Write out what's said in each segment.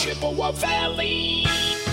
Chippewa Valley.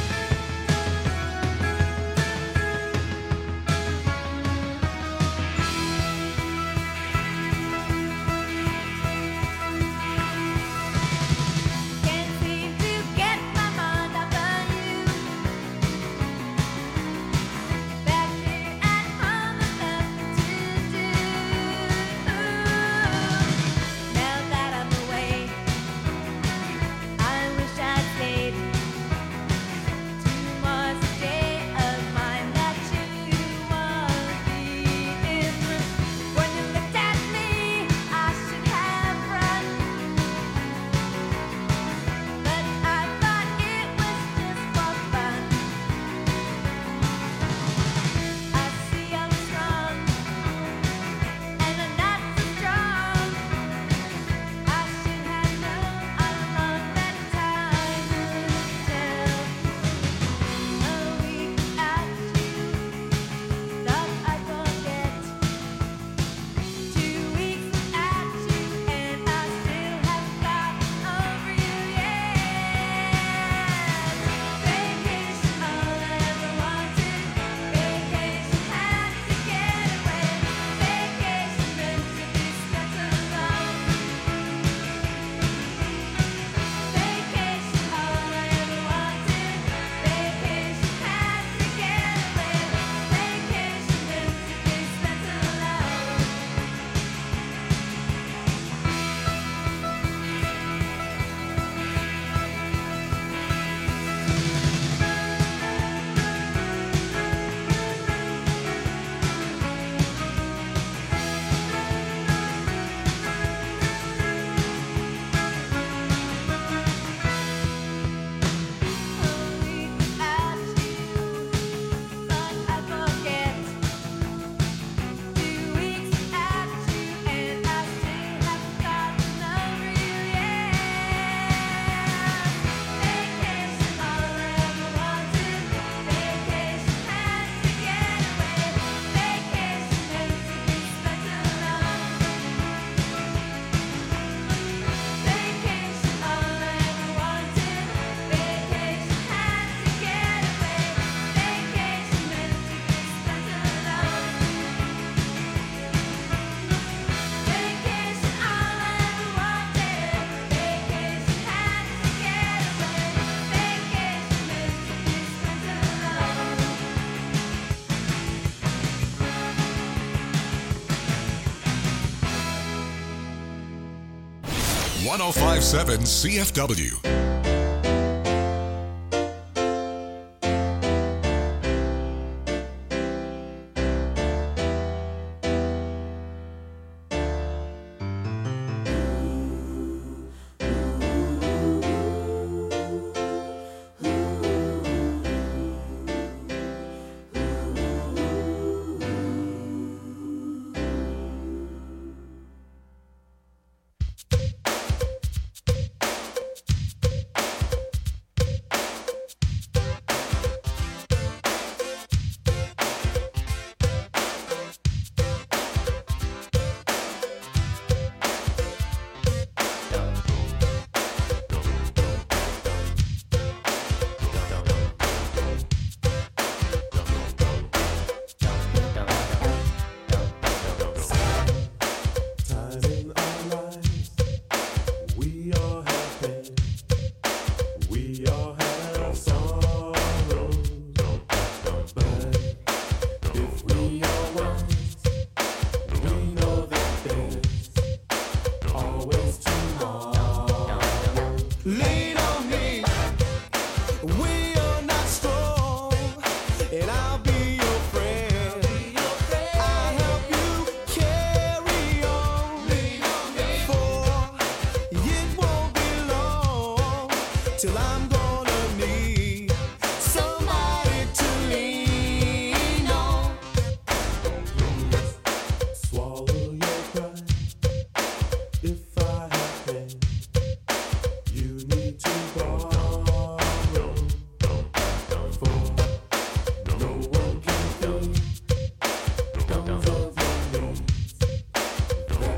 #1057 CFW.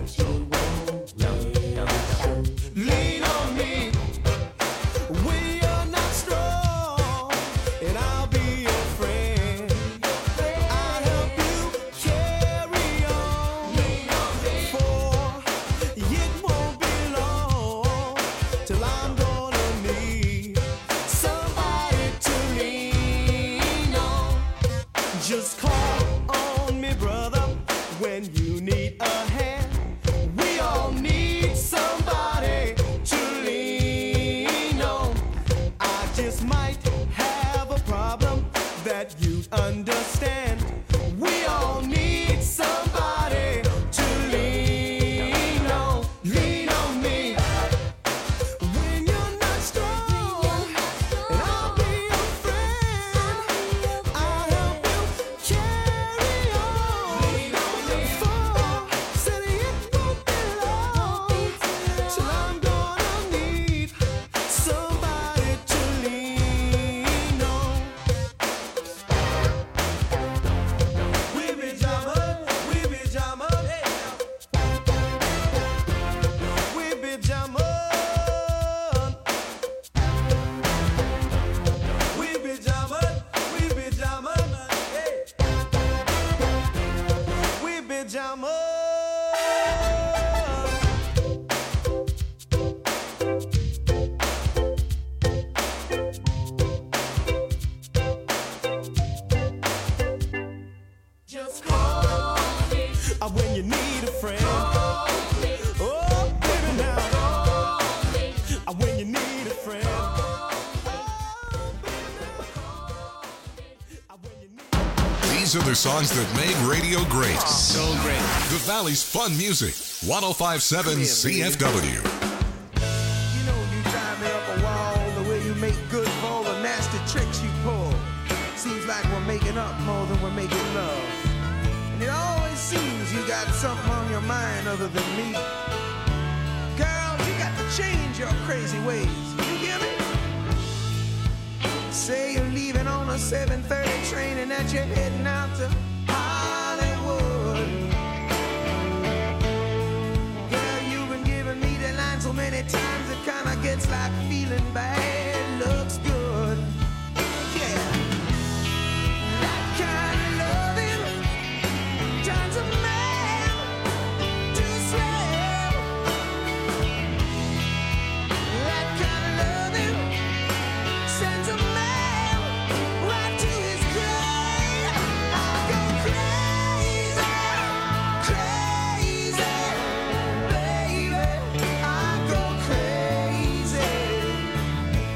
Lean on me. We are understand. We all need somebody to lean on. Lean on me. When you're not strong, and I'll be your friend. I'll help you carry on. Lean on me. For said it won't be long till I'm gonna need somebody to lean on. We be jamming, we be jamming, we be jamming, we be jamming, we be jamming, we be jamming. Just call me when you need a friend. Call me. Oh, baby, now. Call me when you need a friend. Oh, baby, now. When you need. These are the songs that made radio great. So great. The Valley's fun music. 1057 CFW. You know you drive me up a wall, the way you make good for all the nasty tricks you pull. Seems like we're making up more than we're making love. And it always seems you got something on your mind other than me. Girl, you got to change your crazy ways. You hear me? Say you're leaving on a 7:30 train and that you're heading out to Hollywood. Girl, you've been giving me the line so many times it kinda gets like feeling bad looks good. Yeah. That kind of loving turns a man to a slave. That kind of loving sends a man right to his grave. I go crazy, crazy, baby. I go crazy.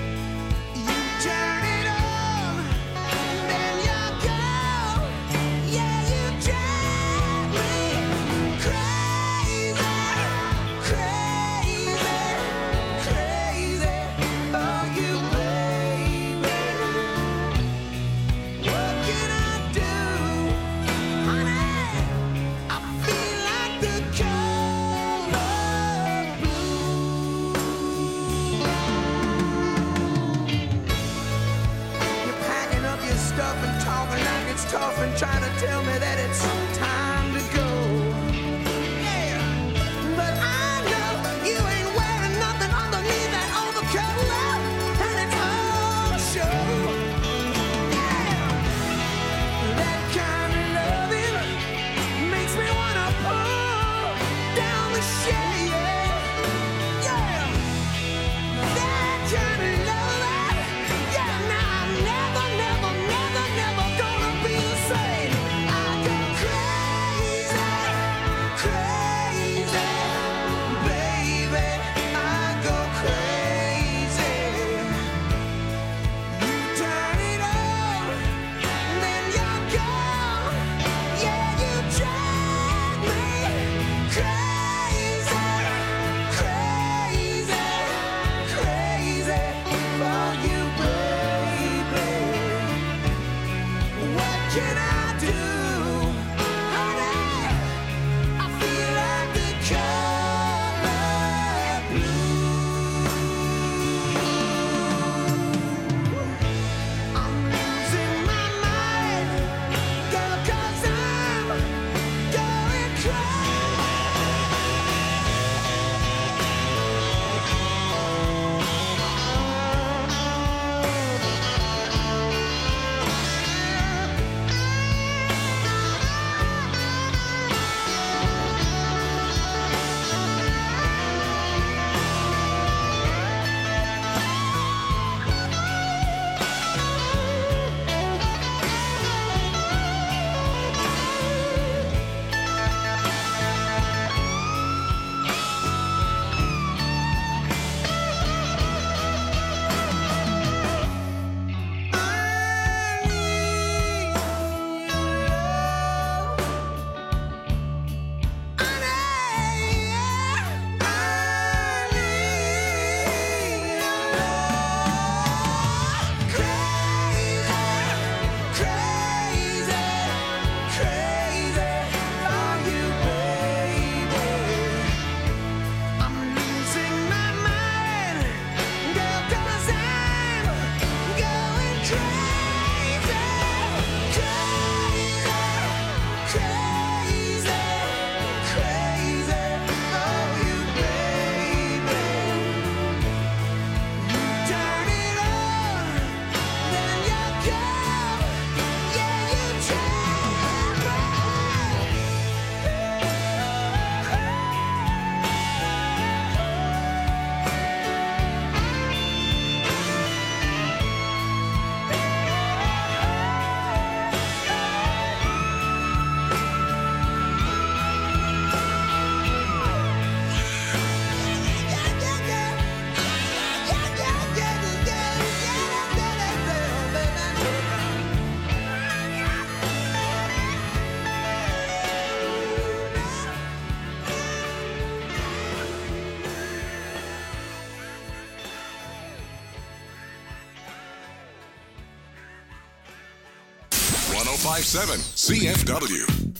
1057 CFW.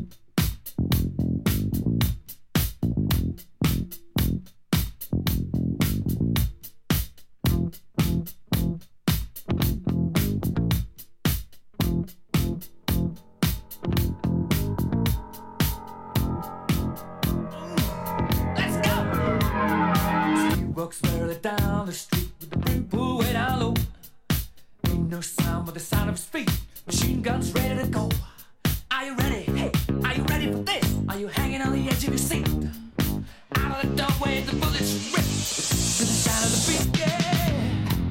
Walks merrily down the street with the brim pulled way down low. Ain't no sound but the sound of his feet. Machine guns ready to go. Are you ready? Hey, are you ready for this? Are you hanging on the edge of your seat? Out of the doorway, the bullets rip to the sound of the beat. Yeah.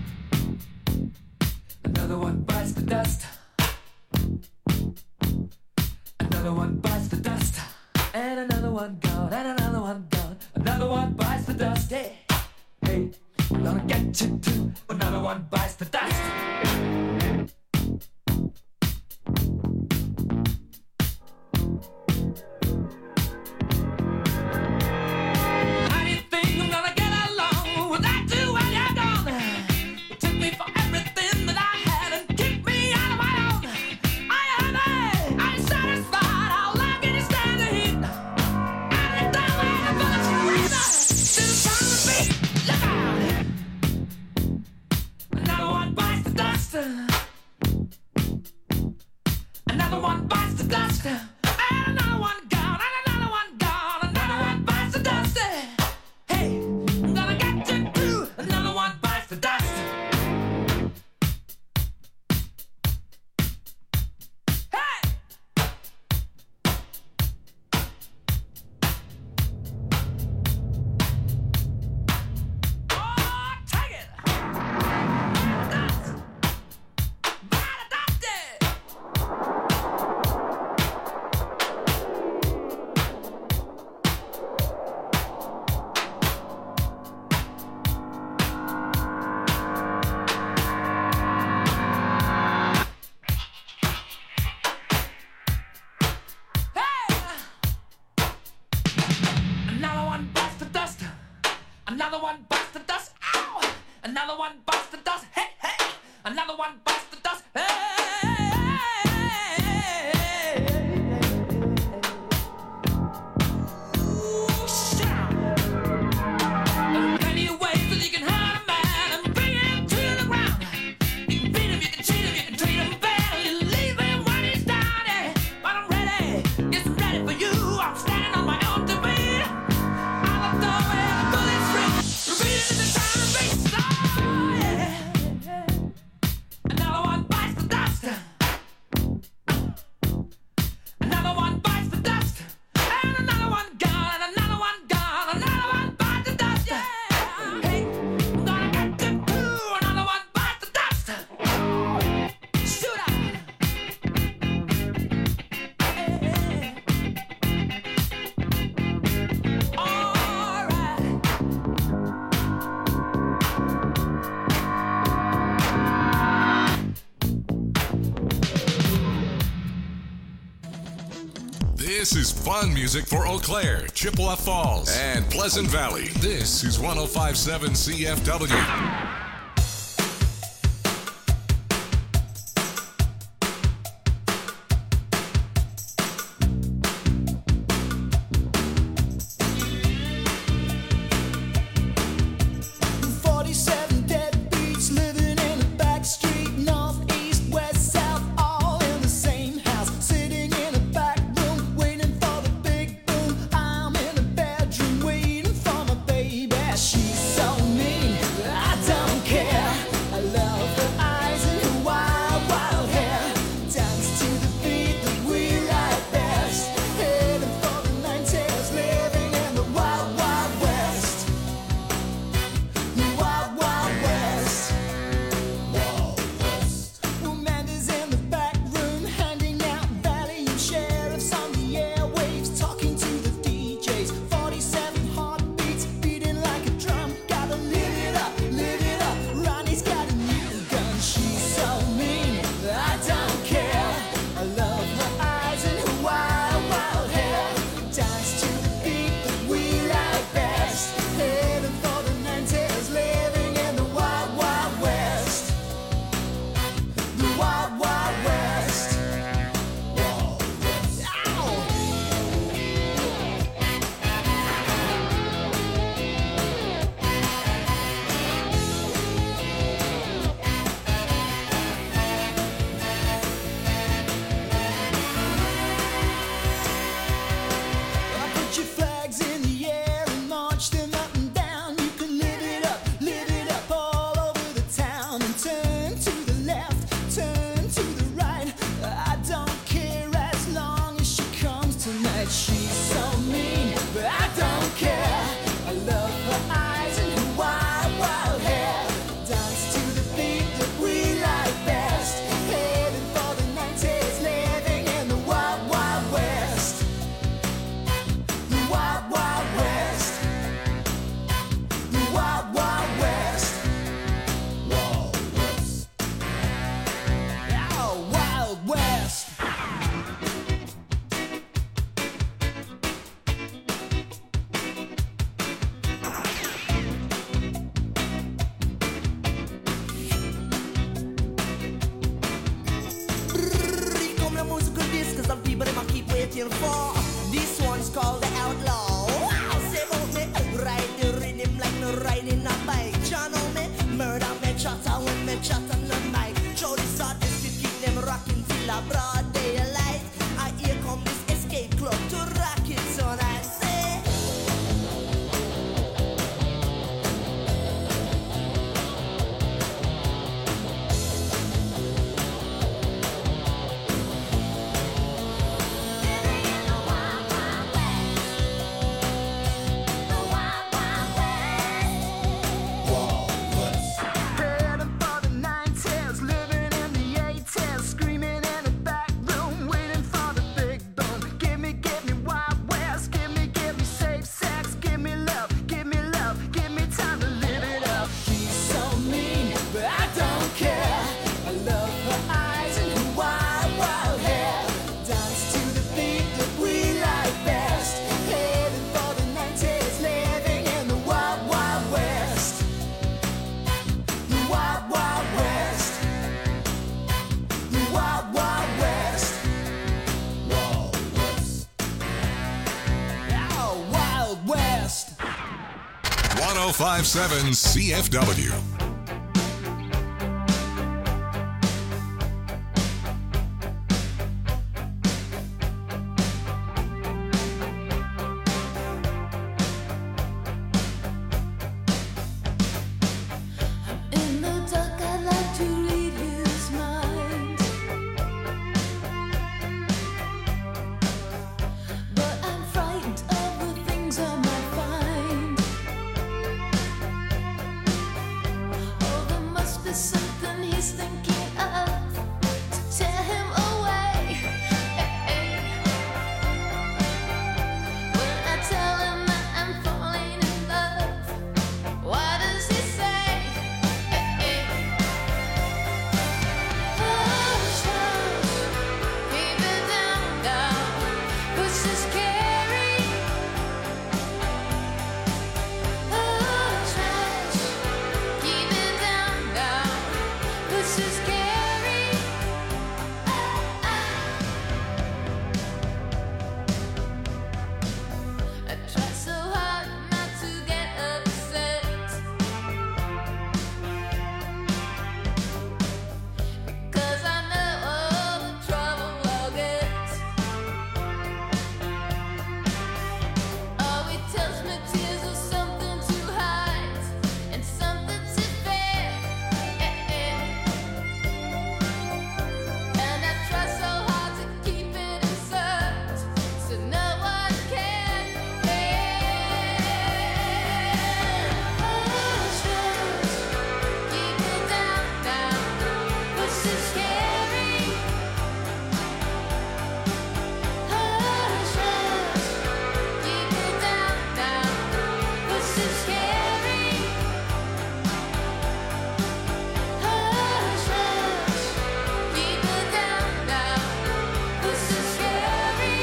Another one bites the dust. Another one bites the dust. And another one gone. And another one gone. Another one bites the dust. Yeah. Hey, I'm gonna get you too. Another one bites the dust. How do you think I'm gonna get along without you when you're gone? You took me for everything that I had and kicked me out of my own. Are you happy? Are you satisfied? How long can you stand the heat? Out of the doorway, the bullets rip to the sound of the beat. Look out! Another one bites the dust. Another one bites the dust. And another one gone. And another one gone. Another one bites the dust. Hey, I'm gonna get you too. Another one bites the dust. Hey! Oh, take it! Dust! By the dusty! Hey! Another one bites the dust. Another one bites the dust. Ow! Another one bites the dust. Hey, hey! Another one bites the dust. Hey! Ooh, shout! There are plenty of ways that you can hurt a man and bring him to the ground. You can beat him, you can cheat him, you can treat him bad, you leave him when he's down. Yeah. But I'm ready, yes, I'm ready for you. I'm standing on my own two feet. Out the doorway, the bullets rip, repeating the sound of beats. Oh, yeah. Another one bites the dust. Another one bites the dust. And another one gone. And another one gone. Another one bites the dust. Yeah. Hey, I'm gonna get you too. Another one bites the dust. Shoot out. Hey. All right. This is fun music for Eau Claire, Chippewa Falls, and Pleasant Valley. This is 1057 CFW. Deadbeats living in a back street, north, east, west, south, all in the same house. Sitting in a back room, waiting for the big boom. I'm in a bedroom, waiting for my baby. She's so mean, I don't 1057 CFW. In the dark, I'd like to read his mind, but I'm frightened of the things I might find. Oh, there must be something he's thinking of to tear him away. When I tell him that I'm falling in love, what does he say? Hush, hush, keep it down, down, 'cause it's scary. Hush, hush, keep it down, down, 'cause it's scary. I try so hard not to get upset, 'cause I know all the trouble I'll get. Oh, he tells me tears are something to hide and something to fear. And I try so hard to keep it inside, so no one can hear. Hush, hush, keep it down, down, 'cause it's scary. Hush, hush, keep it down, down, 'cause it's scary. Hush, hush, keep it down, down, 'cause it's scary.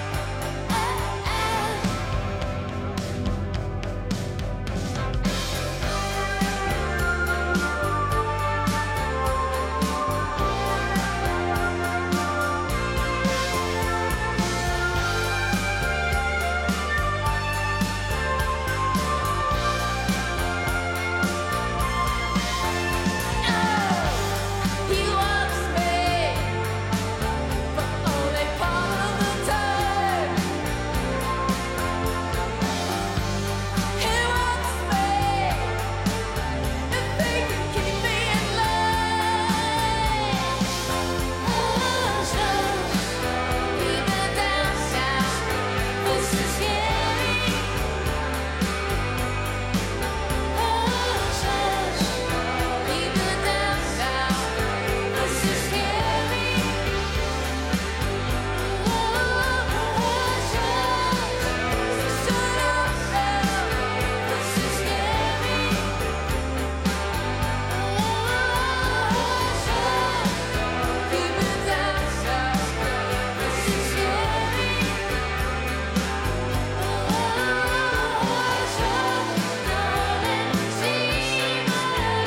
He wants me for only part of the time. He wants me if he can keep me in line. Hush, hush, keep it down, down, 'cause it's scary. Hush, hush, keep it down, down, 'cause it's scary. Hush, hush, shut up now, 'cause it's scary. Hush, hush, keep it down, down, 'cause it's scary. Hush, hush, darling, see my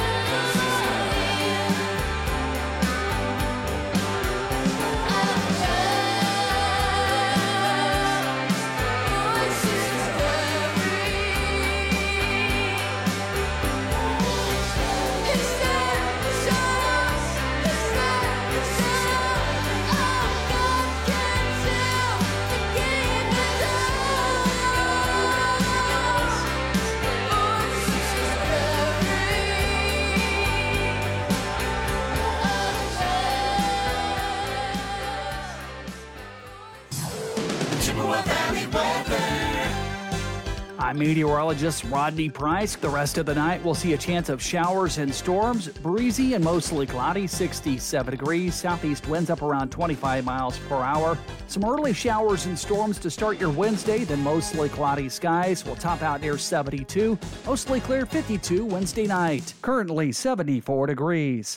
I'm meteorologist Rodney Price. The rest of the night, we'll see a chance of showers and storms. Breezy and mostly cloudy, 67 degrees. Southeast winds up around 25 miles per hour. Some early showers and storms to start your Wednesday, then mostly cloudy skies. Will top out near 72. Mostly clear, 52 Wednesday night. Currently 74 degrees.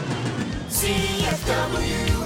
CFW.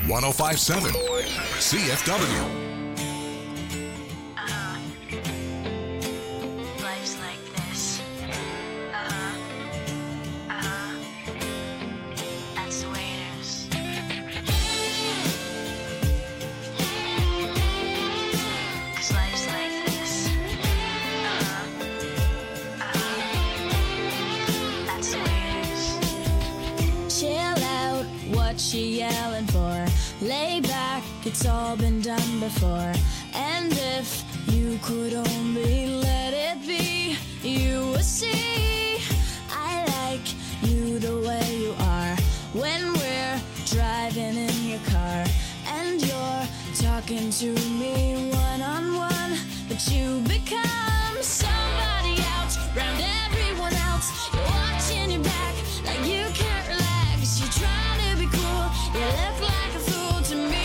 1057 CFW. Life's like this. That's the way it is. 'Cause life's like this. That's the way it is. Chill out, what she yelling for? Lay back, it's all been done before. And if you could only let it be, you would see I like you the way you are. When we're driving in your car and you're talking to me one-on-one, but you become somebody else round everyone else. You're watching your back like you can't relax. You're trying to be cool, you look like a fool to me.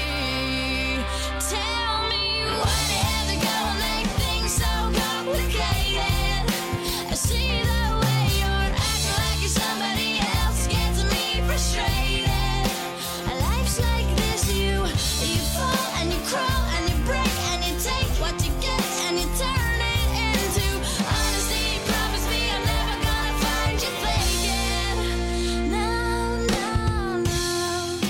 Tell me what had to go and make things so complicated. I see the way you're acting like you're somebody else, gets me frustrated. Life's like this, you fall and you crawl and you break and you take what you get and you turn it into honesty. Promise me I'm never gonna find you faking. No, no, no.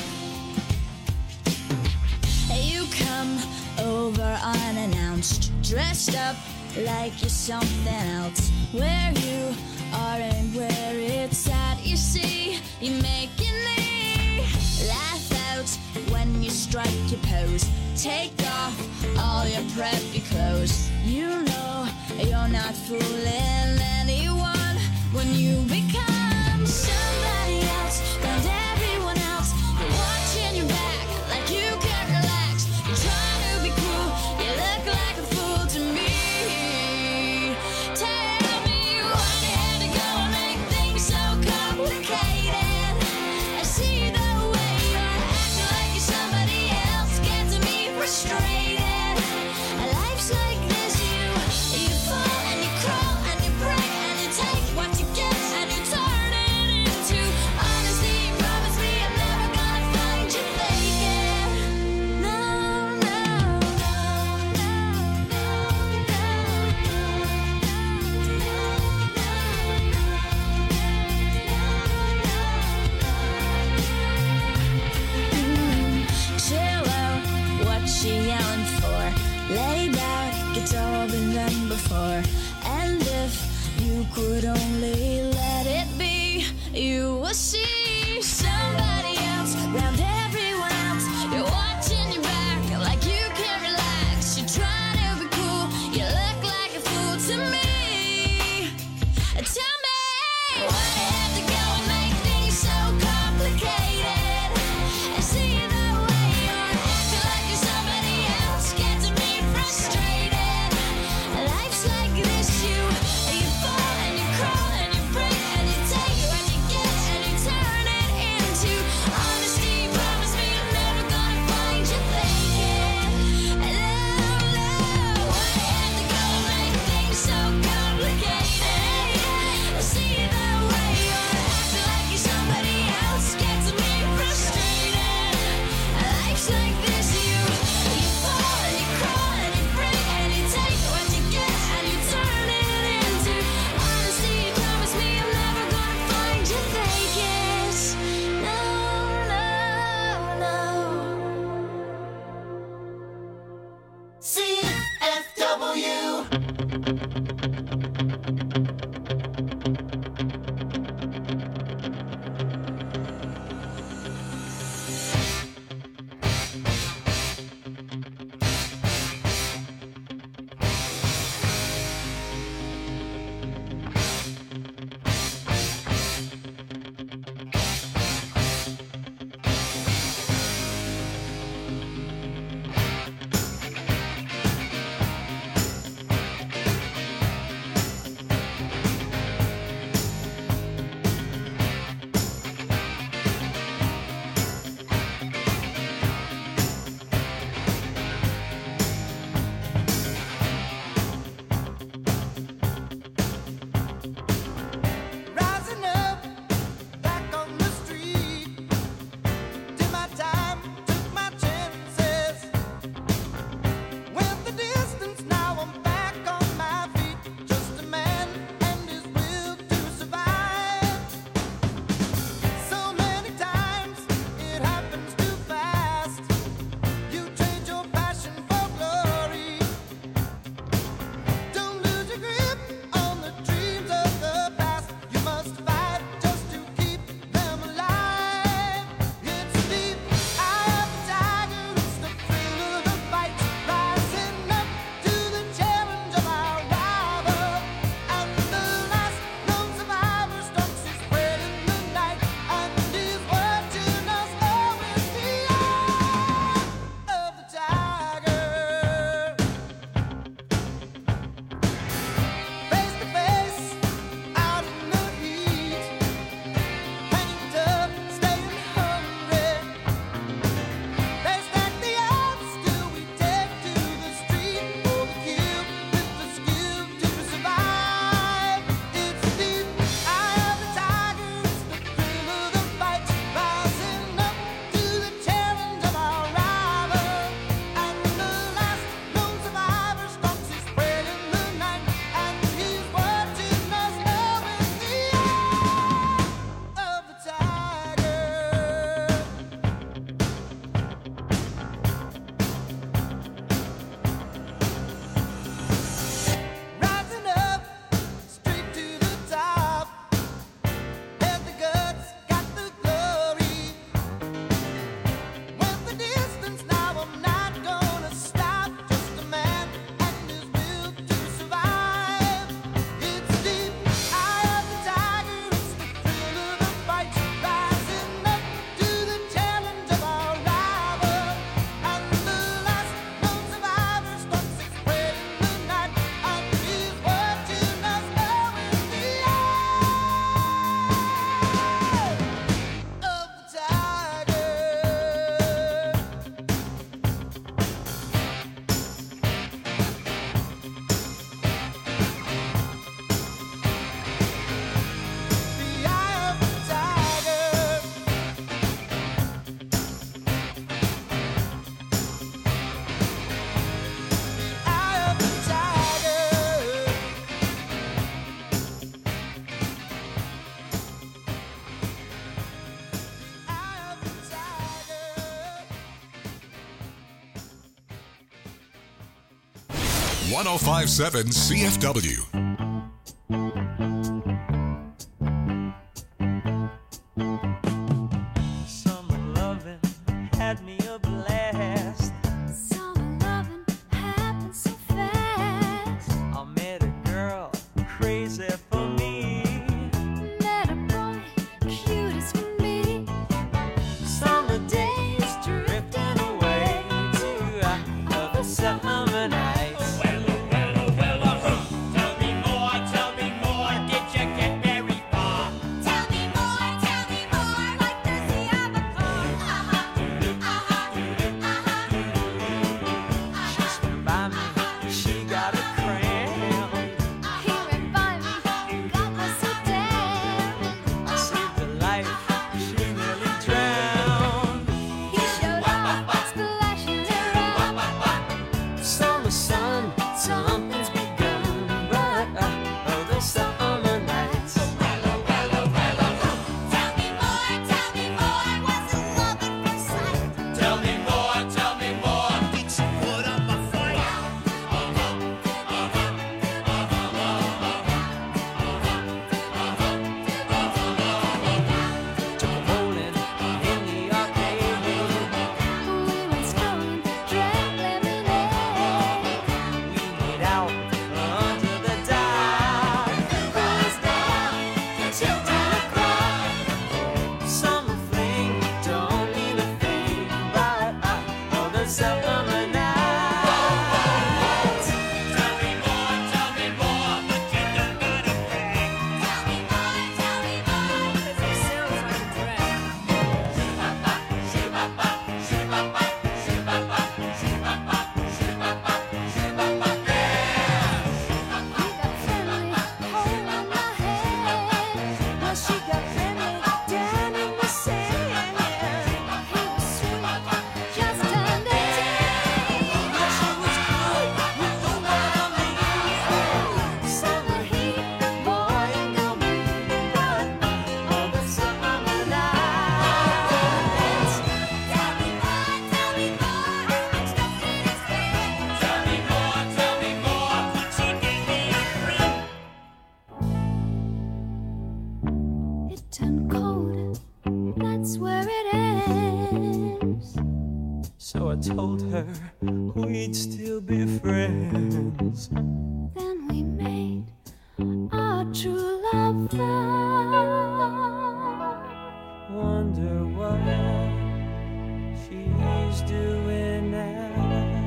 You come over unannounced, dressed up like you're something else. Where you are and where it's at, you see, you're making me laugh out when you strike your pose. Take off all your preppy clothes. You know you're not fooling anyone when you become somebody else round everyone else. You're watching your back like you can't relax. You're trying to be cool, you look like a fool to me. Tell me what had to go and make things so complicated. I see the way you're acting like you're somebody else, gets me frustrated. Life's like this, you fall and you crawl and you break and you take what you get and you turn it into honesty. Promise me I'm never gonna find you faking. No, no, chill out, what she yelling for? Lay back, it's all been done before. And if you could only let it be, you will see somebody else round everyone else. You're watching your back like you can't relax. You're trying to be cool, you look like a fool to me. Tell me what had to go and make things so complicated. I see the way you're acting like you're somebody else, gets me frustrated. Life's like this, you fall and you crawl and you break and you take what you get and you turn it into honesty. Promise me I'm never gonna find you faking. What had to go and make things so complicated. I see the way you're acting like you're somebody else, gets me frustrated. Life's like this, you fall and you crawl and you break and you take what you get and you turn it into honesty. Promise me I'm never gonna find you faking. No, no, no. CFW. 1057 CFW. Summer loving had me a blast. Summer loving happened so fast. I met a girl crazy for me. Met a boy cute as can be. Summer days drifting away to other summer nights. Tell me more, did you get very far? Tell me more, like does he have a car? She swam by me, she got a cramp. He ran by me, got me so damn. I saved her life, she nearly drowned. He showed up, splashing around. Summer sun, something's begun, but other summer nights. Tell me more, was it love at first sight? Tell me more, did you put up a fight? Took a bowling in the arcade. We went strolling, drank lemonade. We made out under the dark. Boys down, the children cry. Summer fling don't mean a thing, but other summer nights. Tell me more, but you don't gotta brag. Tell me more, 'cause it sounds like a drag. He got friendly, holding my hand. Well, she got friendly, down in the sand. He was sweet, just under 10. She was good, you know what I mean. Summer heat, boy, ain't no mean, but other summer nights. Tell me more, I'm stuck in his head. Tell me more, she gave me a ring. It turned cold, that's where it ends. So I told her we'd still be friends. Then we made our true love vow. Wonder what she's doing now.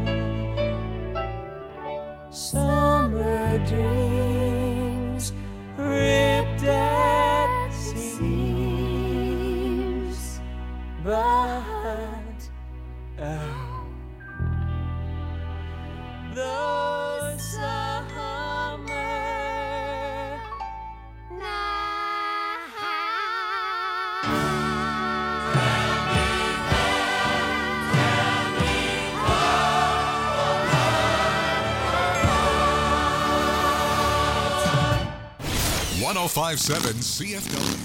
Summer dreams ripped at seams, but those summer Nights. 1057 CFW.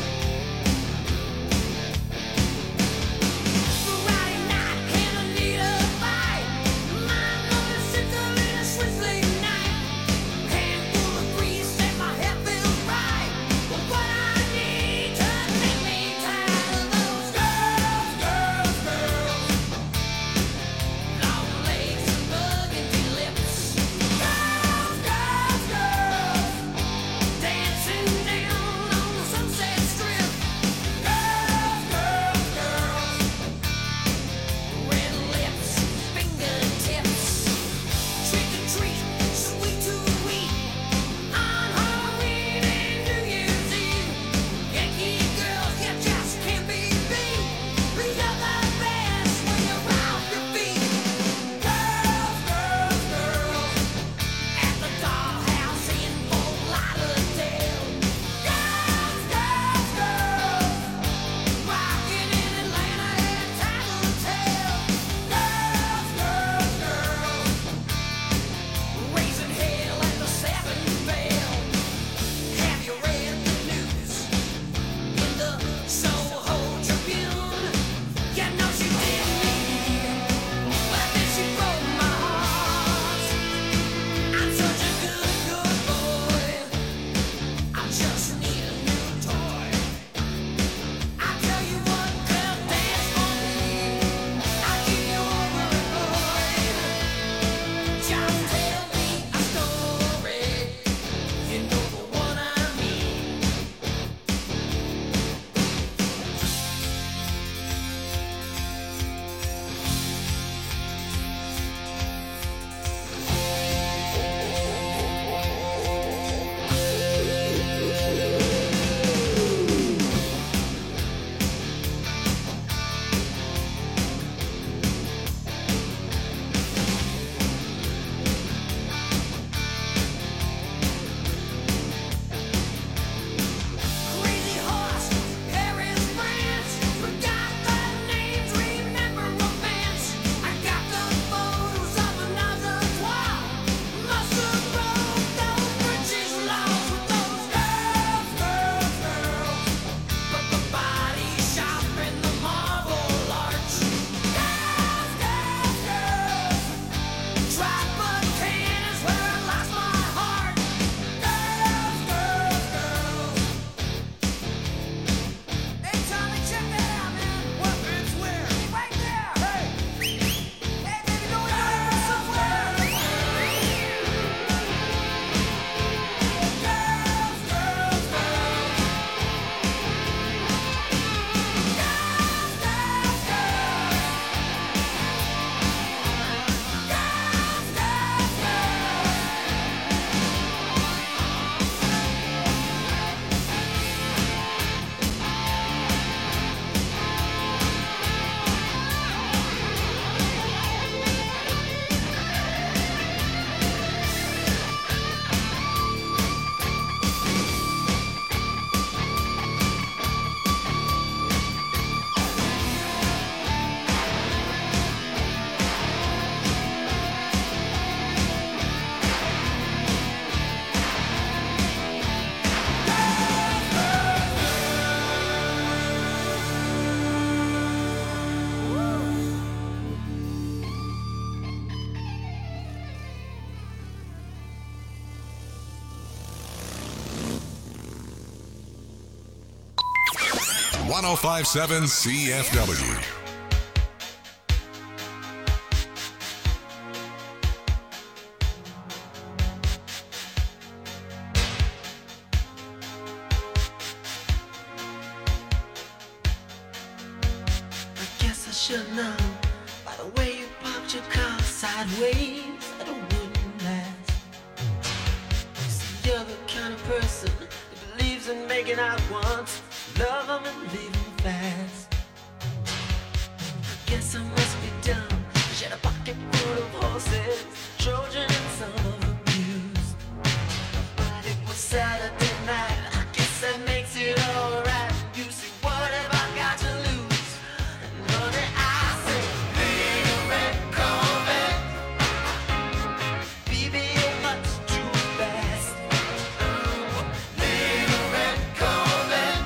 Friday night, and I need a 1057 CFW. I guess I should know by the way you parked your car sideways that it wouldn't last. You see, you're the kind of person that believes in making out once, love 'em and leave 'em fast. I guess I must be dumb. She had a pocket full of horses, Trojan and some of them used. But it was Saturday night. I guess that makes it alright. You see, what have I got to lose? And honey, I say, little red Corvette, baby, you're much too fast. Little red Corvette,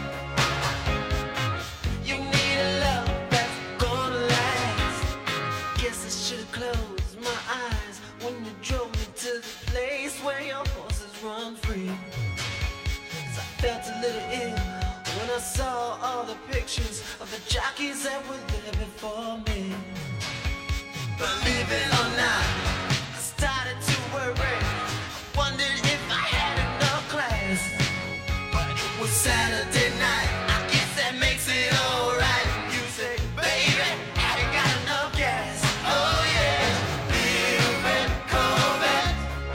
you need a love that's gonna last. Guess I should've closed my eyes when you drove me to the place where your horses run free. 'Cause I felt a little ill when I saw all the pictures of the jockeys that were there before me. Believe it or not, I started to worry. I wondered if I had enough class. But it was Saturday night. I guess that makes it alright. You say, baby, have you got enough gas? Oh yeah, little red Corvette,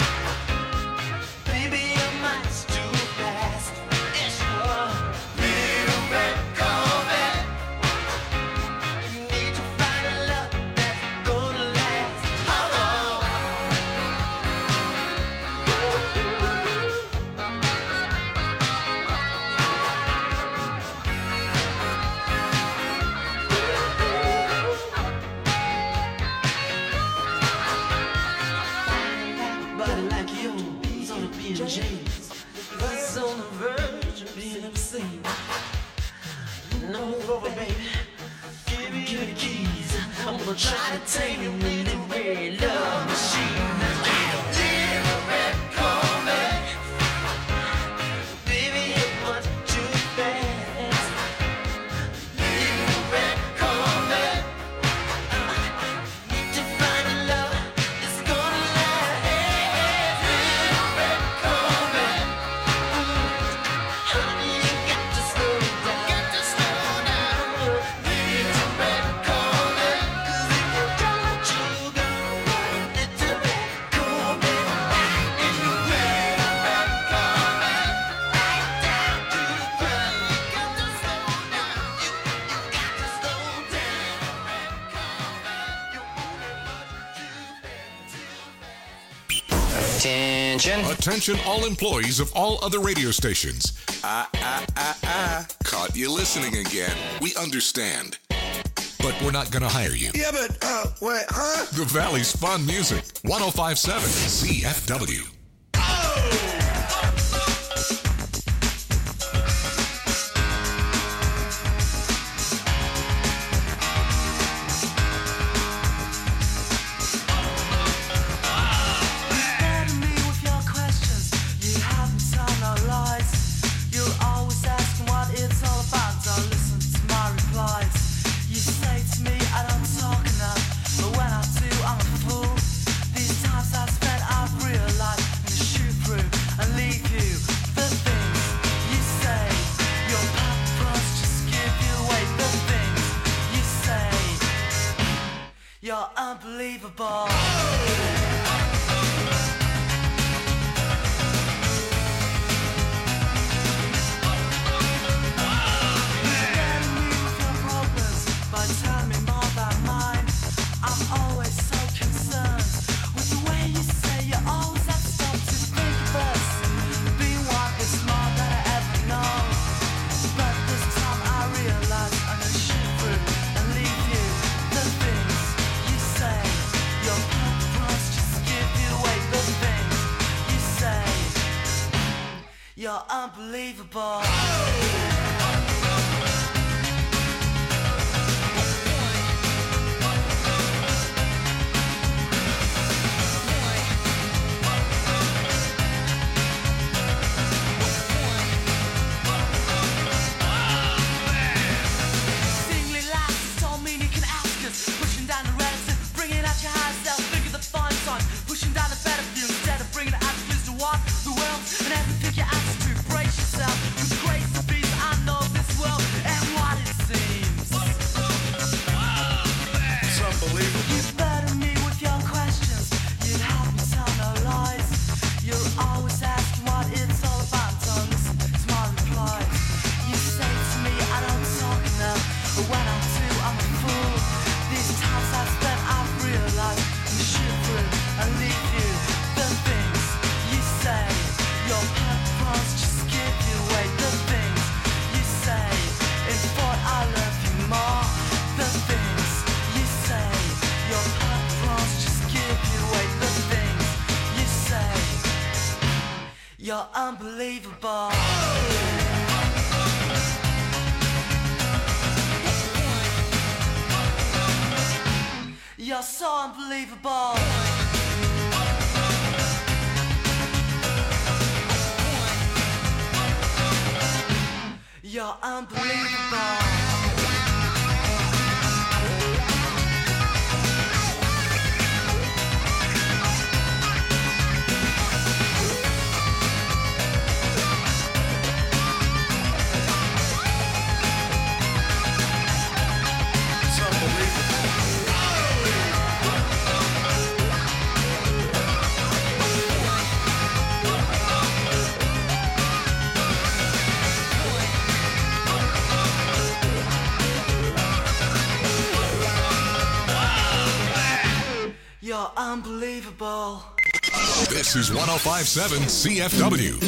baby, you're much too fast. Yes, you are. Little red Corvette, you need to find a love that's gonna last. Hold on. Body like yours on a B&J's, that's on the verge of being obscene. No over, baby, give me the keys. I'm gonna try to tame you with the red love machine. Little red Corvette, baby, you're much too fast. Little red Corvette, need to find a love that's gonna last. Little red Corvette, honey, you got to slow down. Little red Corvette, 'cause if you don't, you go. Little red Corvette, and you red Corvette, right down to the ground. You got to slow down. You got to slow down. Red Corvette, you're moving much too fast. Attention. Attention, all employees of all other radio stations. Caught you listening again. We understand. But we're not going to hire you. Yeah, but, wait, huh? The Valley's fun music. 1057 CFW. Better me with your questions. You haven't told no lies. You're always asking what it's all about. Don't listen to my replies. You say to me I don't talk enough, but when I do, I'm a fool. These times I've spent, I've realized I'm gonna shoot through and leave you. The things you say, your paparazzi just give you away. The things you say, you're unbelievable. By telling me more about mine, I'm always so concerned with the way you say you always have to stop to think of us. Being one is more than I ever know, but this time I realize I'm gonna shoot through and leave you. The things you say, your purpose just give you away. The things you say, you're unbelievable. unbelievable. You're so unbelievable. You're unbelievable. You're unbelievable. This is 1057 CFW.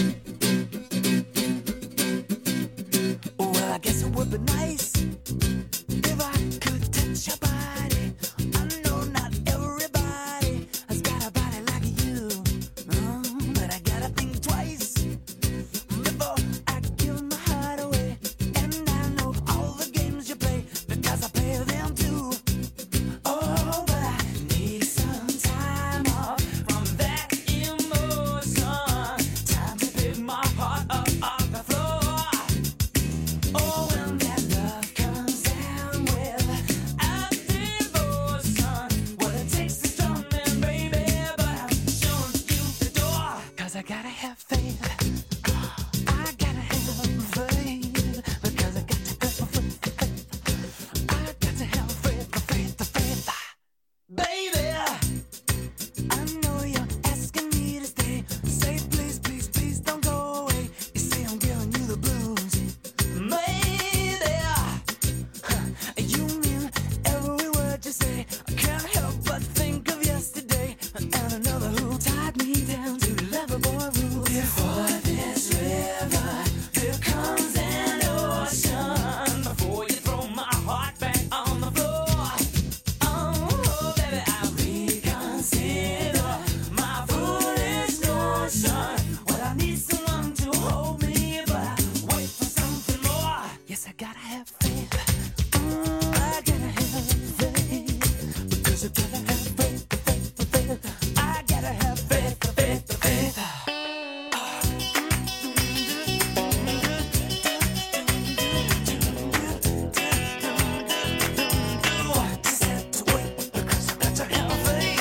Well, I guess it would be nice if I could touch your body. I know not everybody has got a body like you, but I gotta think twice before I give my heart away. And I know all the games you play because I play them too. Oh, but I need some time off from that emotion. Time to pick my heart up off the floor. Oh, when that love comes down with a devotion, well, it takes a strong man, baby, but I'm showing you the door. 'Cause I gotta have faith. I gotta have faith. Because I got to have faith. I got to have faith. Baby, I know you're asking me to stay. Say please, please, please don't go away. You say I'm giving you the blues. Maybe you mean every word you say. I can't help but think of yesterday and another who tied me down to lovable rules. Before this river, there comes an ocean. Before you throw my heart back on the floor. Oh, baby, I reconsider my foolish notion. Well, I need someone to hold me, but I wait for something more. Yes, I gotta have faith. I gotta have faith. Because I gotta have faith. I gotta have faith. Just have to wait because I got to have faith.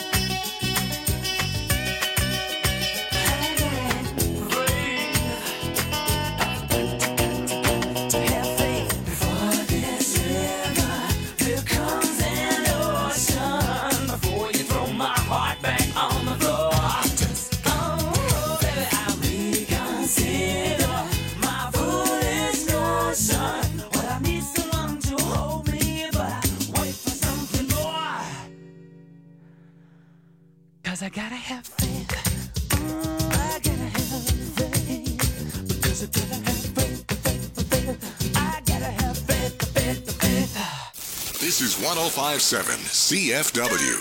I gotta have faith. To have faith. Before this river, there comes an ocean. Before you throw my heart back on the floor. Oh, baby, I reconsider my foolish notion. Well, I need someone to hold me, but I wait for something more. 'Cause I gotta have faith. I gotta have faith. Because I gotta have faith. I gotta have faith. This is 1057 CFW.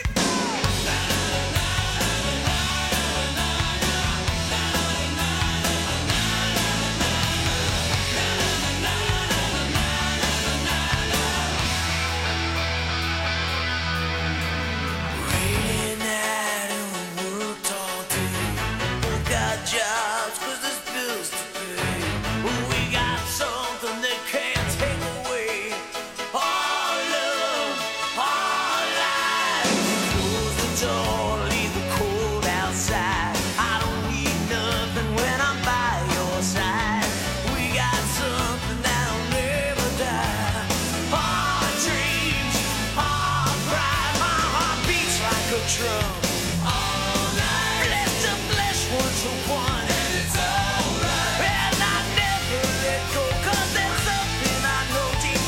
Raining out and we worked all day. Both got jobs 'cause there's bills to pay. We got something they can't take away. Our love, our life. Close the door, leave the cold outside. I don't need nothing when I'm by your side. We got something that'll never die. Our dreams, our pride. My heart beats like a drum. All night. Flesh to flesh, one to one. And it's alright. And I never let go, 'cause there's something I know deep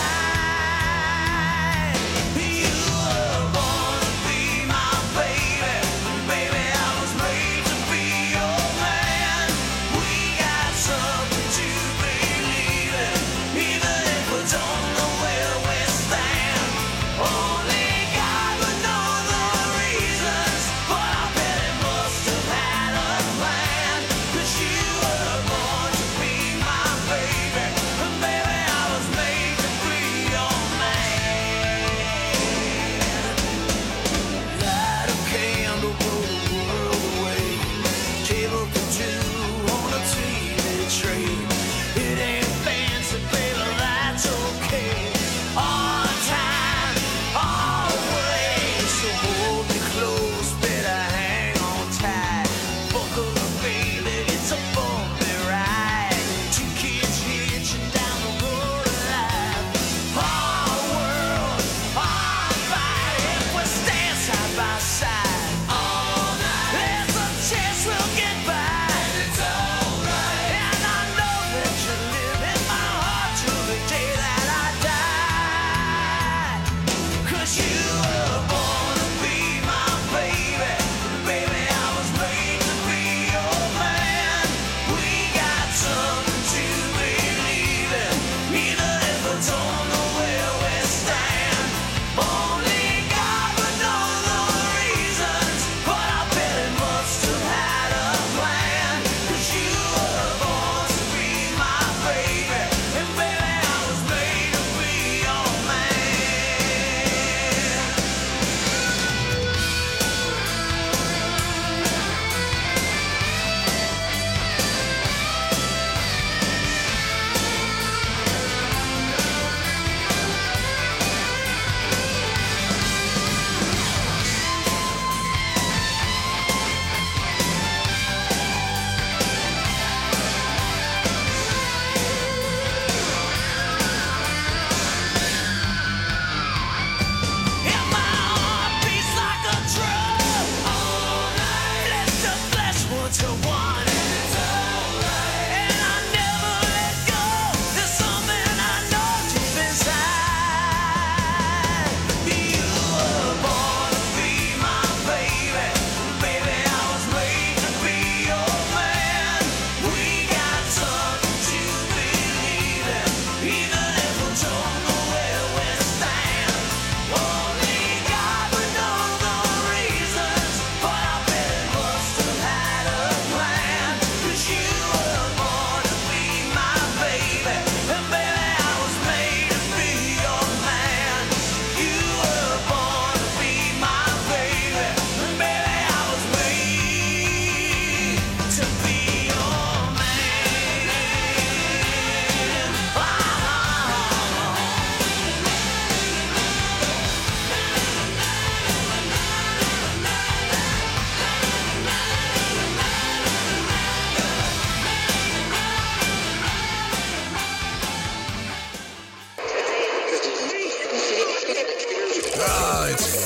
inside. You were born to be my baby. Baby, I was made to be your man. We got something to believe in, even if we don't know where we stand. Only God would know the reason.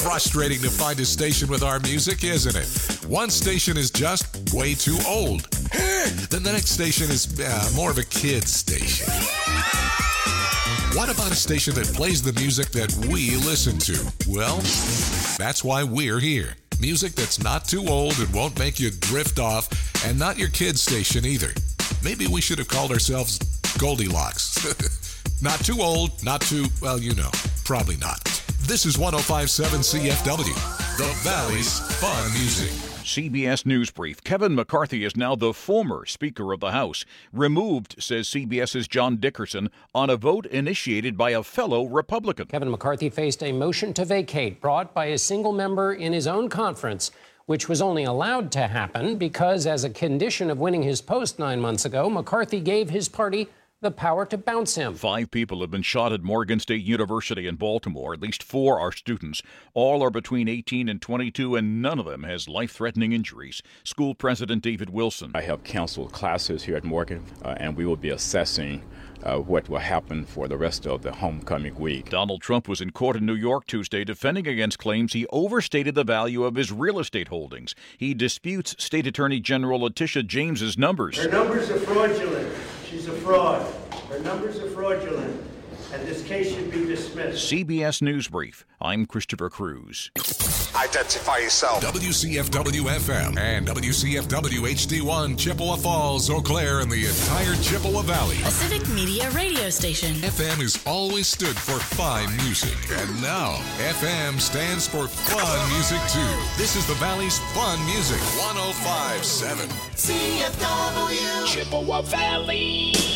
Frustrating to find a station with our music, isn't it? One station is just way too old. Then the next station is more of a kid's station. What about a station that plays the music that we listen to? Well, that's why we're here. Music that's not too old and won't make you drift off, and not your kid's station either. Maybe we should have called ourselves Goldilocks. Not too old, not too, well, you know, probably not. This is 105.7 CFW, the Valley's Fun Music. CBS News Brief. Kevin McCarthy is now the former Speaker of the House. Removed, says CBS's John Dickerson, on a vote initiated by a fellow Republican. Kevin McCarthy faced a motion to vacate brought by a single member in his own conference, which was only allowed to happen because, as a condition of winning his post 9 months ago, McCarthy gave his party the power to bounce him. 5 people have been shot at Morgan State University in Baltimore. At least 4 are students. All are between 18 and 22, and none of them has life-threatening injuries. School President David Wilson. I have counseled classes here at Morgan, and we will be assessing what will happen for the rest of the homecoming week. Donald Trump was in court in New York Tuesday defending against claims he overstated the value of his real estate holdings. He disputes State Attorney General Letitia James's numbers. Her numbers are fraudulent. She's a fraud. Her numbers are fraudulent, and this case should be dismissed. CBS News Brief. I'm Christopher Cruz. Identify yourself. WCFW FM and WCFW HD1, Chippewa Falls, Eau Claire, and the entire Chippewa Valley. A civic media radio station. FM has always stood for fine music, and now FM stands for fun music too. This is the Valley's Fun Music, 105.7 CFW Chippewa Valley.